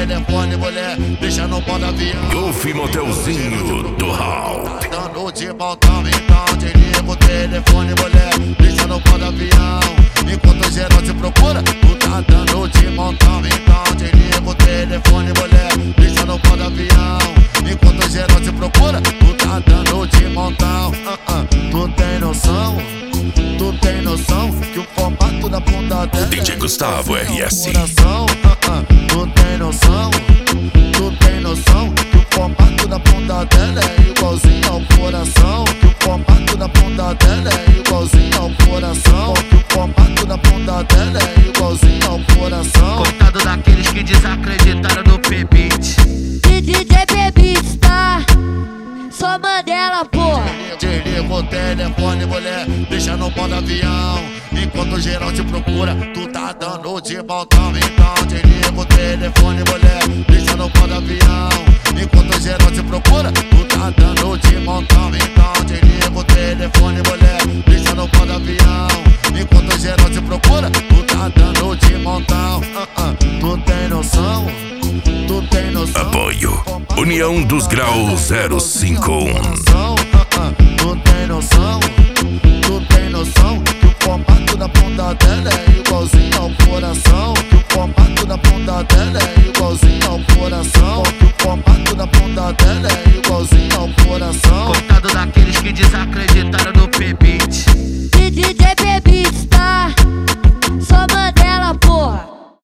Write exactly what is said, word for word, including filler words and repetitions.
telefone, mulher, deixa no pó do avião. Golf Motelzinho do Hall. Tá dando de montão, então desliga o telefone, mulher, deixa no pó do avião. Enquanto geral te procura, tu tá dando de montão, então desliga o telefone, mulher, deixa no pó do avião. Enquanto geral te procura, tu tá dando de montão. uh -uh. Tu tem noção? Tu tem noção que o formato da bunda dela D J Gustavo R S. uh -uh. Tu tem noção? Tu tem noção que o formato da bunda dela é igualzinho ao coração? Que o formato da bunda dela é igualzinho ao coração? Que o formato da bunda dela é igualzinho ao coração? Contado daqueles que desacreditaram no P-Beat. D J P-Beat, tá? Só Mandela, porra. Desliga o telefone, mulher, deixa no pó do avião. Enquanto geral te procura, tu tá dando de montão. Então desliga o telefone, mulher, deixa no pó do avião. Enquanto geral te procura, tu tá dando de montão. Então desliga o telefone, mulher, deixa no pó do avião. Enquanto geral te procura, tu tá dando de montão. uh -uh. Tu tem noção? Tu tem noção? Apoio União dos Graus zero cinco um. Tu tem noção? Tu tem noção que o formato da bunda dela é igualzinho ao coração? Que o formato da bunda dela é igualzinho ao coração? Que o formato da bunda dela é igualzinho ao coração? Contado daqueles que desacreditam